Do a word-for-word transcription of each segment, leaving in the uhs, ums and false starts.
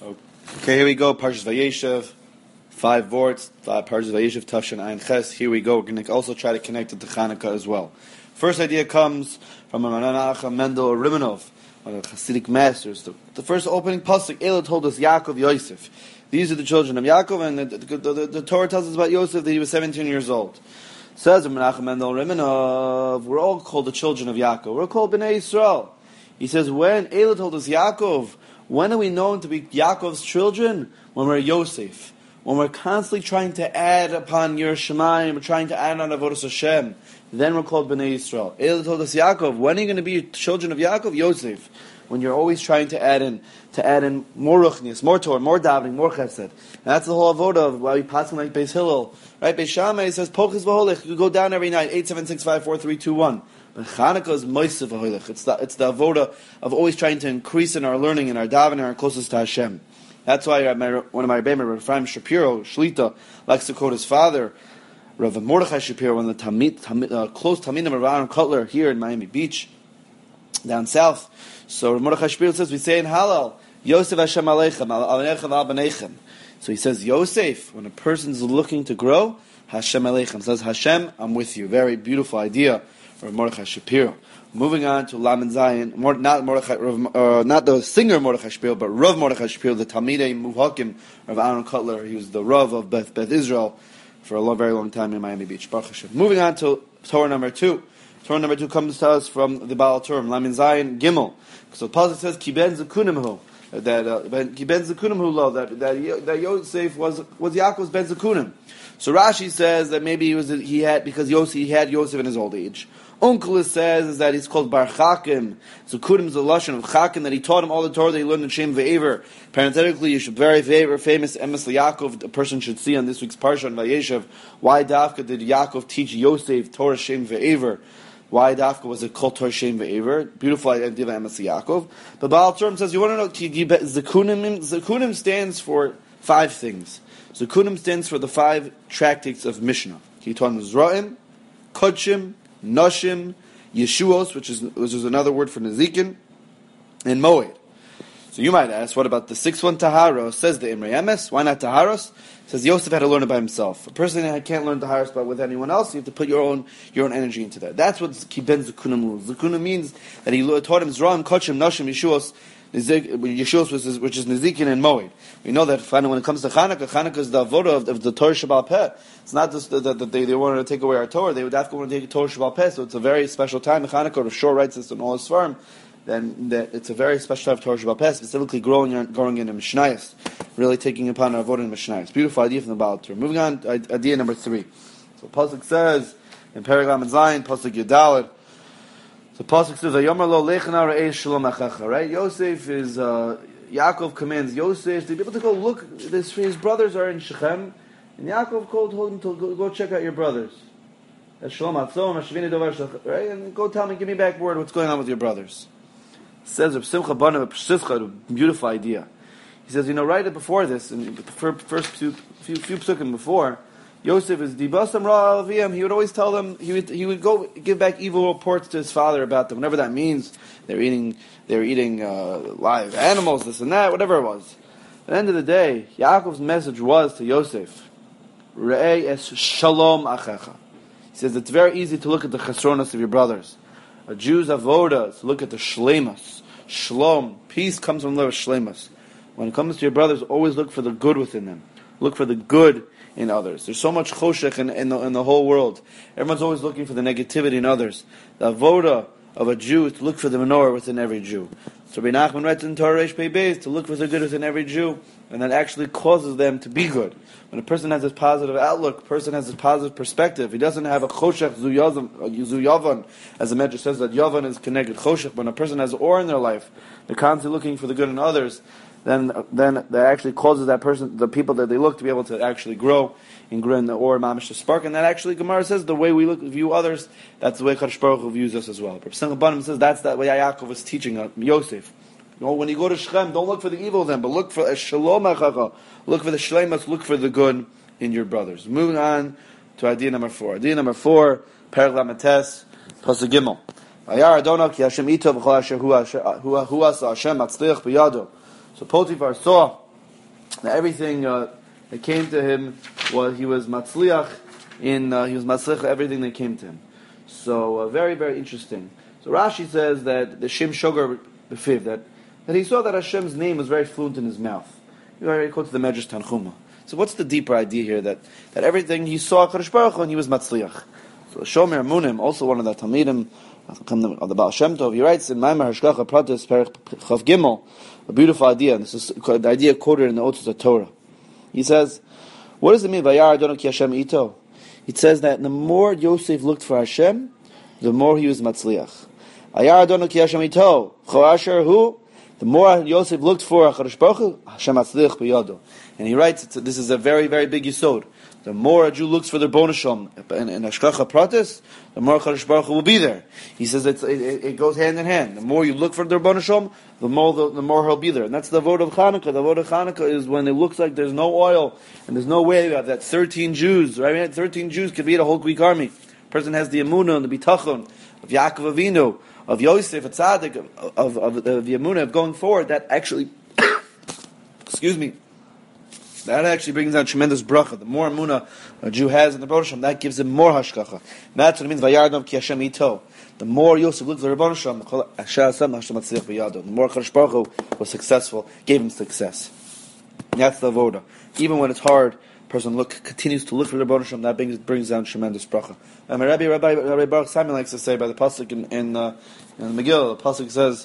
Okay, here we go. Parshas Vayeshev, five vorts. Uh, Parshas Vayeshev, Tafshin Ayin Ches. Here we go. We're going to also try to connect it to Chanukah as well. First idea comes from Menachem Mendel Rimanov, one of the Hasidic masters. The, the first opening pasuk, Elah told us Yaakov Yosef. These are the children of Yaakov, and the, the, the, the, the Torah tells us about Yosef that he was seventeen years old. Says Menachem Mendel Rimanov, we're all called the children of Yaakov. We're called Bnei Yisrael. He says, when Elah told us Yaakov, when are we known to be Yaakov's children? When we're Yosef. When we're constantly trying to add upon Yer Shemayim, we're trying to add on Avodas Hashem, then we're called Bnei Yisrael. Elah told us Yaakov, when are you going to be children of Yaakov? Yosef. When you're always trying to add in, to add in more ruchnias, more Torah, more davening, more chesed. And that's the whole avodah of why we pass like Beis Hillel. Right? Beis Shammai says, Pochis v'holech, you go down every night, eight, seven, six, five, four, three, two, one. But Chanukah is moisef v'holech. It's the, it's the avodah of always trying to increase in our learning, in our davening, our closest to Hashem. That's why my, one of my Rebbeim, Rav Ephraim Shapiro, Shlita, likes to quote his father, Rav Mordechai Shapiro, one of the Tamid, Tamid, uh, close Talmidim of Aaron Kotler here in Miami Beach, down south. So Rav Mordechai Shapiro says, we say in Hallel, Yosef Hashem Aleichem, Al-Anechem Al-Banechem. So he says, Yosef, when a person's looking to grow, Hashem Aleichem. Says, Hashem, I'm with you. Very beautiful idea, Rav Mordechai Shapiro. Moving on to Lamed Zayin, not Mordechai, uh, not the singer Mordechai Shapiro, but Rav Mordechai Shapiro, the Talmidei Muhakim of Aaron Kotler. He was the Rav of Beth, Beth Israel for a long, very long time in Miami Beach. Baruch Hashem. Moving on to Torah number two. Torah number two comes to us from the Baal Turim, Lamed Zayin Gimel. So the pasuk says, Ki ben Zekunim hu, that uh, Ki ben Zekunim hu lo, that that that Yosef was was Yaakov's ben Zekunim. So Rashi says that maybe he was he had because Yosef he had Yosef in his old age. Onkelos says is that he's called Bar Chakim. So Kudim is the lashon of Chakim, that he taught him all the Torah that he learned in Shem Ve'ever. Parenthetically, you should very favor, famous Emes Yaakov, a person should see on this week's Parsha on Vayeshev, why Dafka did Yaakov teach Yosef Torah Shem Ve'ever? Why Dafka was it called Torah Shem Ve'ever? Beautiful idea of Emes Yaakov. The Baal Turim says, you want to know, Zekunim, Zekunim stands for five things. Zekunim stands for the five tractates of Mishnah. He taught him Zra'im, Kodshim, Noshim, Yeshuos, which is which is another word for Nezikin, and Moed. So you might ask, what about the sixth one, Taharos? Says the Imrei Emes. Why not Taharos? Says Yosef had to learn it by himself. A person that can't learn Taharos but with anyone else, you have to put your own your own energy into that. That's what Kiben Zekunim is. Zekunim means that he taught him Zra'im, Kodshim, Noshim, Yeshuos. Yeshuos, which is Nezikin and Moed. We know that finally when it comes to Chanukah, Chanukah is the avodah of, of the Torah Sheba'al Peh. It's not just that, that they, they wanted to take away our Torah, they would have to want to take Torah Sheba'al Peh, so it's a very special time in Chanukah. Rav Shor writes this in all his farm, then that it's a very special time of Torah Sheba'al Peh, specifically growing in, growing in the Mishnayos, really taking upon our avodah in Mishnayos. Beautiful idea from the Baal Turim. Moving on, idea number three. So Pasuk says, in Perek Lamed Zayin, Pasuk Yudaled, the pasuk says, "Ayomar lo lechana re'esh shalom achacha." Right? Yosef is uh, Yaakov commands Yosef to be able to go look. This, his brothers are in Shechem, and Yaakov called him to go, go check out your brothers. Shalom atzom, hashvini dovar shach. Right? And go tell me, give me back word. What's going on with your brothers? Says Reb Simcha Bana Pesischa, a beautiful idea. He says, you know, right before this, and the first few few, few psukim before. Yosef is dibasam ra alviyam. He would always tell them. He would he would go give back evil reports to his father about them. Whatever that means, they're eating they're eating uh, live animals, this and that, whatever it was. At the end of the day, Yaakov's message was to Yosef, Re'eh es shalom achecha. He says it's very easy to look at the chesronos of your brothers. A Jew's avoda to look at the shlemas. Shalom, peace comes from the shlemas. When it comes to your brothers, always look for the good within them. Look for the good in others. There's so much choshech in, in, the, in the whole world. Everyone's always looking for the negativity in others. The avoda of a Jew is to look for the menorah within every Jew. So Rabbi Nachman writes in Torah Reish Pei Beis to look for the good within every Jew, and that actually causes them to be good. When a person has this positive outlook, a person has this positive perspective, he doesn't have a choshech zu yavan, as the Medrash says that yavan is connected choshech. When a person has or in their life, they're constantly looking for the good in others, then then that actually causes that person, the people that they look, to be able to actually grow and grow in the or mamish to spark. And that actually Gemara says the way we look view others, that's the way Kadosh Baruch Hu views us as well. But Simcha Banim says that's the way Yaakov was teaching uh, Yosef. You know, when you go to Shechem, don't look for the evil of them, but look for a shalom achacha. Look for the shleimus. Look for the good in your brothers. Moving on to idea number four. Idea number four, Perek Lamed Tes, Pasuk Gimel. Vayar Adonai ki Hashem ito v'chol asher hu asa Hashem matzliach b'yado. So Potiphar saw Now everything uh, that came to him was he was matzliach in uh, he was matzliach everything that came to him. So uh, very very interesting. So Rashi says that the Shem Shogar Befiv that that he saw that Hashem's name was very fluent in his mouth. He already quotes the Medrash Tanchuma. So what's the deeper idea here? That that everything he saw Kadosh Baruch Hu and he was matzliach. So Shomer Munim, also one of the Talmidim of the Baal Shem Tov, he writes in Maimar Hashgacha Pratis Perich Chav Gimel, a beautiful idea, and this is the idea quoted in the Otzos of Torah. He says, what does it mean, Vayar Adonai ki Hashem ito? It says that the more Yosef looked for Hashem, the more he was matzliach. Vayar Adonai ki Hashem ito, Choasher hu, the more Yosef looked for HaKadosh Baruch Hu, Hashem matzliach b'yado. And he writes, this is a very, very big yisod. The more a Jew looks for their bonus in, in Hashgacha Pratis, the more HaKadosh Baruch Hu will be there. He says it's, it, it goes hand in hand. The more you look for their bonus, the more the, the more he'll be there. And that's the vote of Chanukah. The vote of Chanukah is when it looks like there's no oil and there's no way. You have that thirteen Jews, right? thirteen Jews could beat a whole Greek army. A person has the emunah and the bitachon of Yaakov Avinu, of Yosef, of Tzaddik, of, of, of, of the emunah of going forward. That actually, excuse me, that actually brings down tremendous bracha. The more emunah a Jew has in the Rebbeinu Shalom, that gives him more hashgacha. That's what it means. Vayardom ki Hashem ito. The more Yosef looked at the Rebbeinu Shalom, the more Kadosh Baruch Hu was successful, gave him success. And that's the avoda. Even when it's hard, a person look continues to look for the Rebbeinu Shalom. That brings, brings down tremendous bracha. And my Rabbi, Rabbi, Rabbi Baruch Simon likes to say by the pasuk in in, uh, in the Megillah, the pasuk says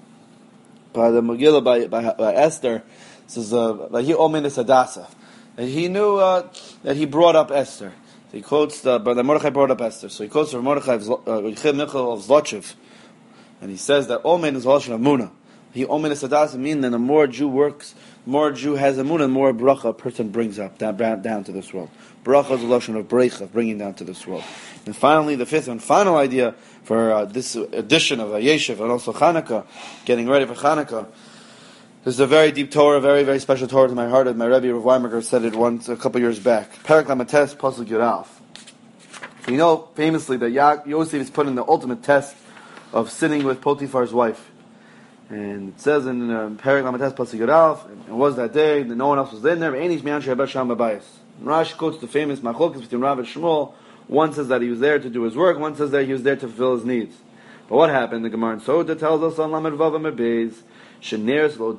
by the Megillah by by, by Esther. Says that he omenis Hadassah, that he knew uh, that he brought up Esther. So he quotes the but the Mordechai brought up Esther. So he quotes from Mordechai of Zlochev, and he says that omen is lashon of Muna. He omenis Hadassah means that the more a Jew works, the more a Jew has a Muna, the more bracha a person brings up down, down to this world. Bracha is a lashon of brecha, bringing down to this world. And finally, the fifth and final idea for uh, this edition of Yeshiv and also Chanukah, getting ready for Chanukah. This is a very deep Torah, very, very special Torah to my heart. My Rebbe Rav Weinberger said it once a couple years back. Perek Lamates Pasuk Yudalef. You know famously that ya- Yosef is put in the ultimate test of sinning with Potiphar's wife. And it says in um, Perek Lamates Pasuk Yudalef, it was that day that no one else was in there. Einish Mi'an She'Haber Sham B'Bayis. Rashi quotes the famous Machlokes between Rav and Shmuel. One says that he was there to do his work. One says that he was there to fulfill his needs. But what happened? The Gemara in Soda tells us on Lamed Vav Amud Beis. What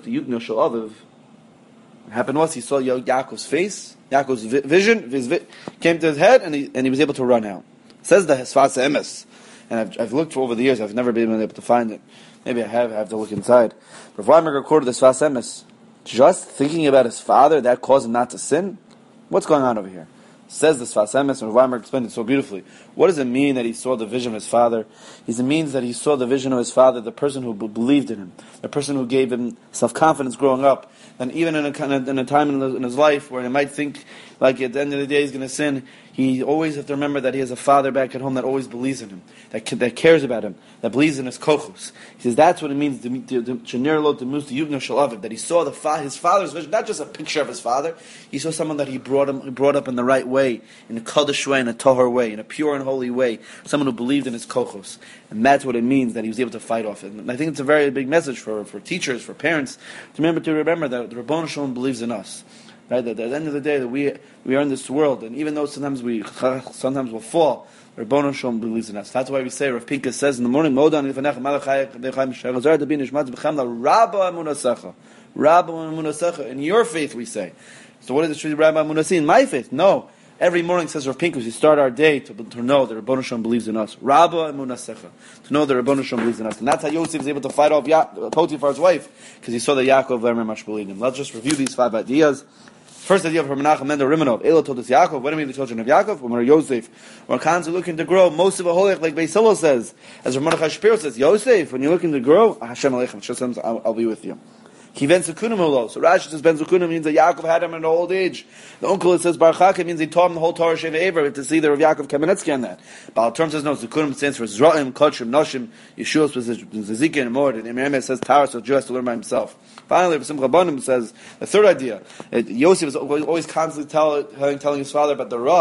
happened was he saw Yaakov's face, Yaakov's vision, his vi- came to his head, and he and he was able to run out. It says the Sfas Emes, and I've, I've looked for over the years. I've never been able to find it. Maybe I have. I have to look inside. Rav Weinberger recorded the Sfas Emes. Just thinking about his father, that caused him not to sin. What's going on over here? Says the Sfas Emes, and Rav Weinberger explained it so beautifully. What does it mean that he saw the vision of his father? It means that he saw the vision of his father, the person who b- believed in him, the person who gave him self-confidence growing up, and even in a, in a time in, the, in his life where he might think like at the end of the day he's going to sin, he always has to remember that he has a father back at home that always believes in him, that that cares about him, that believes in his kochos. He says that's what it means to that he saw the fa- his father's vision, not just a picture of his father. He saw someone that he brought him, he brought up in the right way, in a kaddish way, in a tahor way, in a pure and holy way. Someone who believed in his kochos, and that's what it means that he was able to fight off it. And I think it's a very big message for, for teachers, for parents, to remember to remember that the Rebbeinu Shalom believes in us. Right? That at the end of the day, that we we are in this world, and even though sometimes we sometimes we'll fall, the Rebbeinu Shalom believes in us. That's why we say, Rav Pinkus says in the morning, Modan Rabba Amunasecha. In your faith, we say. So what is it? Rabba Amunasi? In my faith? No. Every morning, says Rav Pinkus, we start our day to, to know that Rebbeinu Shalom believes in us. Rabba Amunasecha. To know that Rebbeinu Shalom believes in us. And that's how Yosef was able to fight off ya- Potiphar's wife, because he saw that Yaakov very much believed in him. Let's just review these five ideas. First idea from Menachem Mendel Rimanov. Elo told us Yaakov. What do we mean the children of Yaakov? When we're Yosef. When Khan's are looking to grow, most of a holech, like Beis Hillel says, as Mordechai Shapiro says, Yosef, when you're looking to grow, Hashem Aleichem, Hashem, I'll, I'll be with you. He ben Zukunim Holo. So Rashi says ben Zukunim means that Yaakov had him in old age. The uncle it says Baruch Haka means he taught him the whole Torah Sheva Ever. We have to see the Rav Yaakov Kamenetsky on that. Baal Term says no. Zukunim stands for Zra'im, Kotchim, Noshim, Yeshua was Zezika and Mord. And Emir says Torah, so Jew has to learn by himself. Finally, Simcha Banim says the third idea. It, Yosef is always constantly tell, telling, telling his father about the Ra.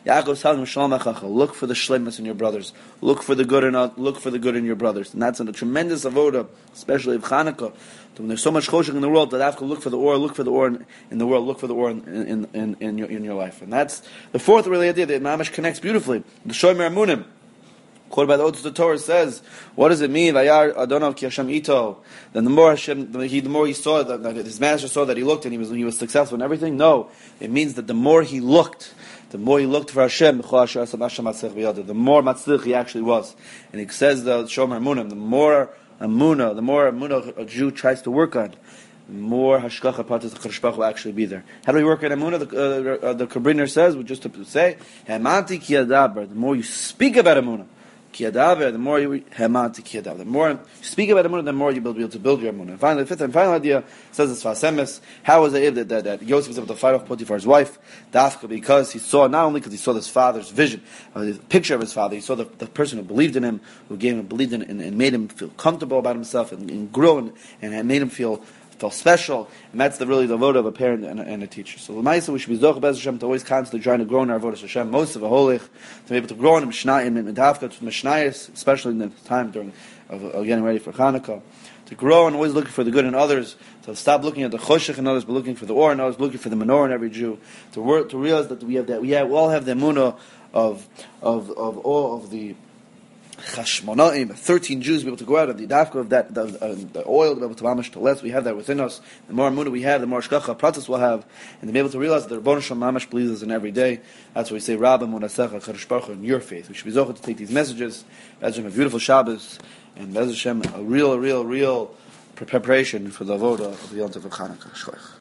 Yaakov is telling him, Shalom Achacha, look for the shleimus in your brothers. Look for the good in look for the good in your brothers. And that's a tremendous avoda, especially of Chanukah. When there's so much choshech in the world, that I have to look for the or, look for the or in, in the world, look for the or in, in, in, in, your, in your life. And that's the fourth really idea that Mamash connects beautifully. The Shomer Amunim, quoted by the Odes of the Torah, says, what does it mean? Vayar Adonav ki Hashem ito. Then the more Hashem, the, he, the more he saw that, that his master saw that he looked and he was he was successful in everything. No, it means that the more he looked, the more he looked for Hashem, the more matzlich he actually was. And he says the Shomer Amunim, the more Amuna, the more Amuna a Jew tries to work on, the more Hashkacha Pratis HaKadosh Baruch Hu will actually be there. How do we work on Amuna? The, uh, the Kabrinner says, just to say, Hemanti ki adaber, the more you speak about Amuna, ki adaber, the more you, Hemanti ki adaber, the more you speak about Amuna, the more you will be able to build your Amuna. And finally, the fifth and final idea says this Fasemes, how was it that, that, that Yosef was able to fight off Potiphar's wife? Dafka, because he saw, not only because he saw his father's vision, uh, the picture of his father, he saw the, the person who believed in him, who gave him, believed in and, and made him feel comfortable about himself, and, and grew and, and made him feel felt special, and that's the really the vote of a parent and a, and a teacher. So l'maisa, we should be zoch bez Hashem to always constantly trying to grow in our vodas Hashem, most of a holich, to be able to grow in Mishnayim and Medavka, to Mishnayis, especially in the time during of, of getting ready for Hanukkah, to grow and always looking for the good in others, to stop looking at the choshech in others, but looking for the or in others, looking for the menorah in every Jew, to work, to realize that we have that we, have, we all have the emunah of of of all of the Chashmonaim, thirteen Jews be able to go out of the dafka of that, the, uh, the oil, to be able to mamash to less. We have that within us. The more Amunah we have, the more Shkacha Pratis we'll have, and to be able to realize that the Rebbeinu Shalom mamash believes us in every day. That's why we say, Rabba Munasecha Kadosh Baruch Hu, in your faith. We should be zochah to take these messages. Bez Hashem, a beautiful Shabbos, and Bez Hashem, a real, real, real preparation for the avoda of the Yom Tov of Chanukah.